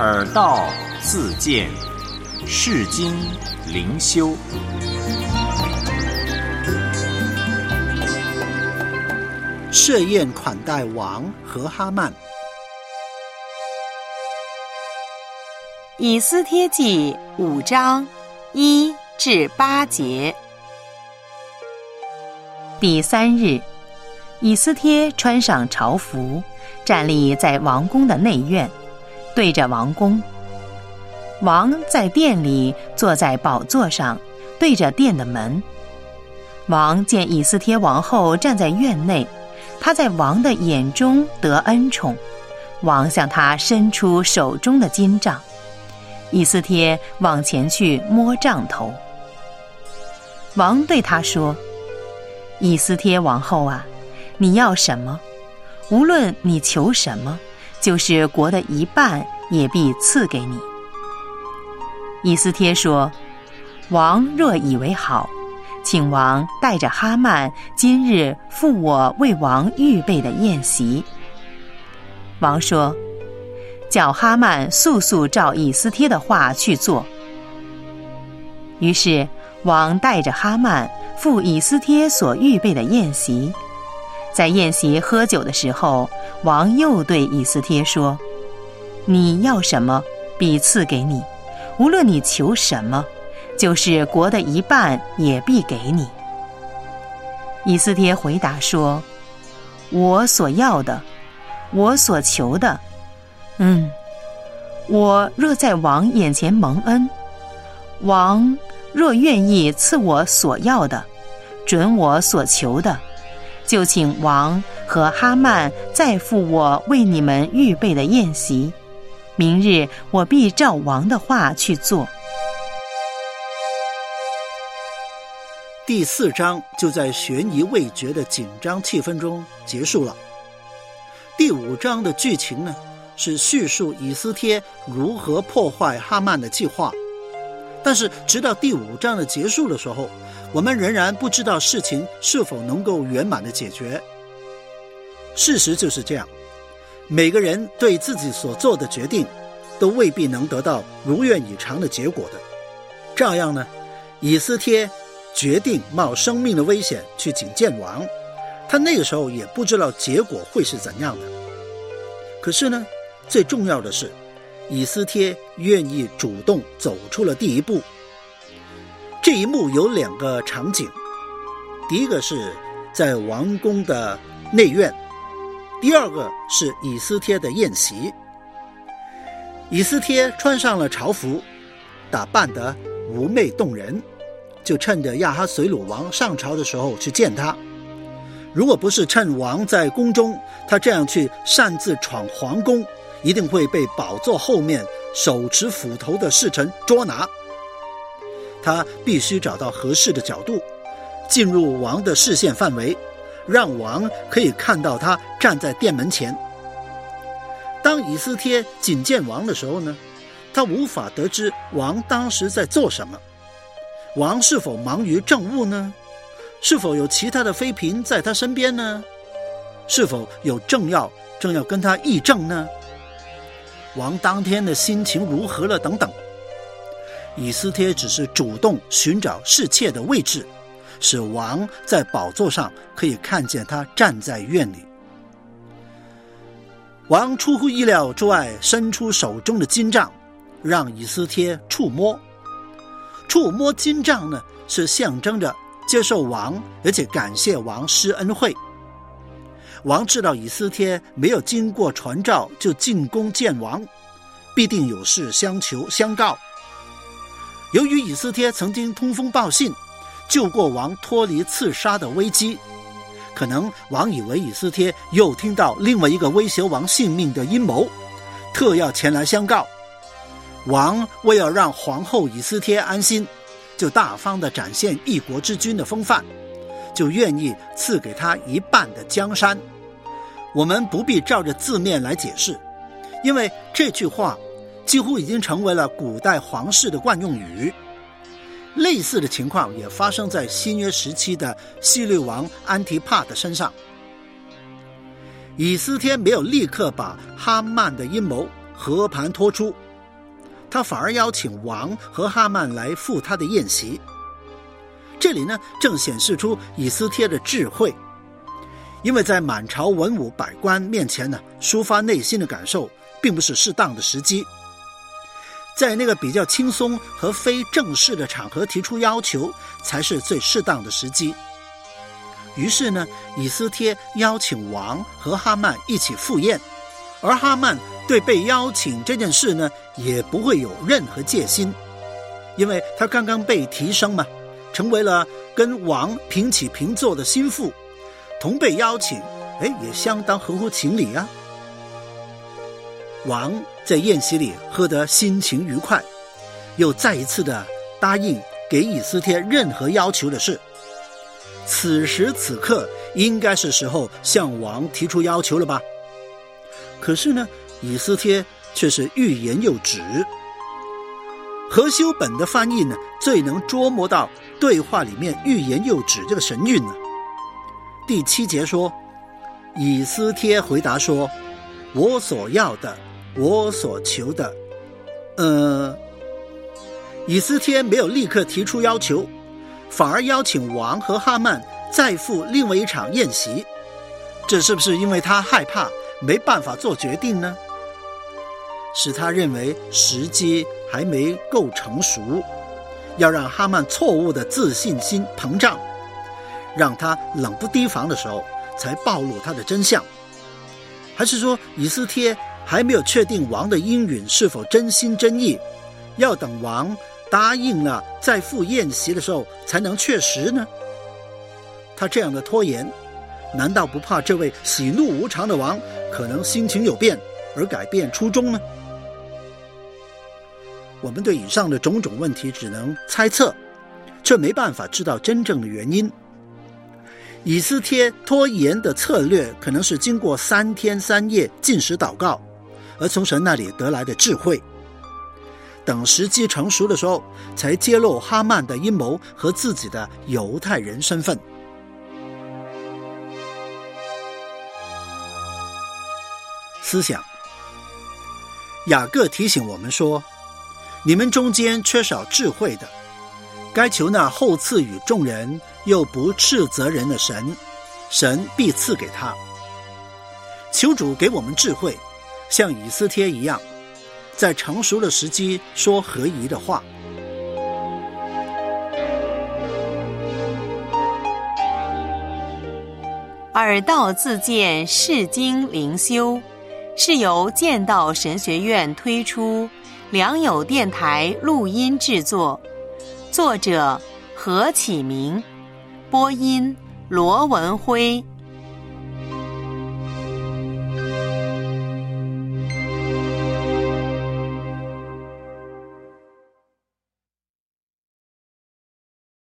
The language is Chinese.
耳道自见，世经灵修。 设宴款待王和哈曼。 以斯帖记5章1至8节。第3日，以斯帖穿上朝服，站立在王宫的内院，对着王宫。王在殿里坐在宝座上，对着殿的门。王见以斯帖王后站在院内，他在王的眼中得恩宠，王向他伸出手中的金杖。以斯帖往前去摸杖头。王对他说：以斯帖王后啊，你要什么？无论你求什么，就是国的一半也必赐给你。以斯帖说：王若以为好，请王带着哈曼今日赴我为王预备的宴席。王说：叫哈曼速速照以斯帖的话去做。于是王带着哈曼赴以斯帖所预备的宴席。在宴席喝酒的时候，王又对以斯帖说：你要什么，必赐给你，无论你求什么，就是国的一半也必给你。以斯帖回答说：我所要的，我所求的，我若在王眼前蒙恩，王若愿意赐我所要的，准我所求的，就请王和哈曼再赴我为你们预备的宴席，明日我必照王的话去做。 第4章就在悬疑未决的紧张气氛中结束了。第5章的剧情呢，是叙述以斯帖如何破坏哈曼的计划，但是直到第5章的结束的时候，我们仍然不知道事情是否能够圆满的解决。事实就是这样，每个人对自己所做的决定都未必能得到如愿以偿的结果的。照样呢，以斯帖决定冒生命的危险去觐见王，他那个时候也不知道结果会是怎样的。可是呢，最重要的是以斯帖愿意主动走出了第一步。这一幕有2个场景，第一个是在王宫的内院，第二个是以斯帖的宴席。以斯帖穿上了朝服，打扮得妩媚动人，就趁着亚哈随鲁王上朝的时候去见他。如果不是趁王在宫中，他这样去擅自闯皇宫，一定会被宝座后面手持斧头的侍臣捉拿。他必须找到合适的角度，进入王的视线范围，让王可以看到他站在殿门前。当以斯帖觐见王的时候呢，他无法得知王当时在做什么。王是否忙于政务呢？是否有其他的妃嫔在他身边呢？是否有政要正要跟他议政呢？王当天的心情如何了等等。以斯帖只是主动寻找侍妾的位置，使王在宝座上可以看见他站在院里。王出乎意料之外伸出手中的金杖，让以斯帖触摸。触摸金杖呢，是象征着接受王，而且感谢王施恩惠。王知道以斯帖没有经过传召就进宫见王，必定有事相求相告。由于以斯帖曾经通风报信，救过王脱离刺杀的危机，可能王以为以斯帖又听到另外一个威胁王性命的阴谋，特要前来相告。王为了让皇后以斯帖安心，就大方地展现一国之君的风范，就愿意赐给他一半的江山。我们不必照着字面来解释，因为这句话几乎已经成为了古代皇室的惯用语。类似的情况也发生在新约时期的希律王安提帕的身上。以斯帖没有立刻把哈曼的阴谋和盘托出， 他反而邀请王和哈曼来赴他的宴席。这里呢，正显示出以斯帖的智慧，因为在满朝文武百官面前呢，抒发内心的感受并不是适当的时机，在那个比较轻松和非正式的场合提出要求才是最适当的时机。于是呢，以斯帖邀请王和哈曼一起赴宴，而哈曼对被邀请这件事呢，也不会有任何戒心，因为他刚刚被提升嘛，成为了跟王平起平坐的心腹，同被邀请，也相当合乎情理啊。王在宴席里喝得心情愉快，又再一次的答应给以斯帖任何要求的事。此时此刻应该是时候向王提出要求了吧？可是呢，以斯帖却是欲言又止。和修本的翻译呢，最能捉摸到对话里面欲言又止这个神韵呢。第7节说，以斯帖回答说，我所要的，我所求的。以斯帖没有立刻提出要求，反而邀请王和哈曼再赴另外一场宴席。这是不是因为他害怕没办法做决定呢？是他认为时机还没够成熟，要让哈曼错误的自信心膨胀，让他冷不提防的时候才暴露他的真相？还是说以斯帖还没有确定王的应允是否真心真意，要等王答应了再赴宴席的时候才能确实呢？他这样的拖延，难道不怕这位喜怒无常的王可能心情有变而改变初衷呢？我们对以上的种种问题只能猜测，却没办法知道真正的原因。以斯帖拖延的策略可能是经过3天3夜禁食祷告，而从神那里得来的智慧。等时机成熟的时候，才揭露哈曼的阴谋和自己的犹太人身份。思想，雅各提醒我们说，你们中间缺少智慧的，该求那厚赐与众人又不斥责人的神，神必赐给他。求主给我们智慧，像以斯帖一样，在成熟的时机说合宜的话。 耳道自荐释经灵修，是由剑道神学院推出，良友电台录音制作，作者何启明，播音罗文辉。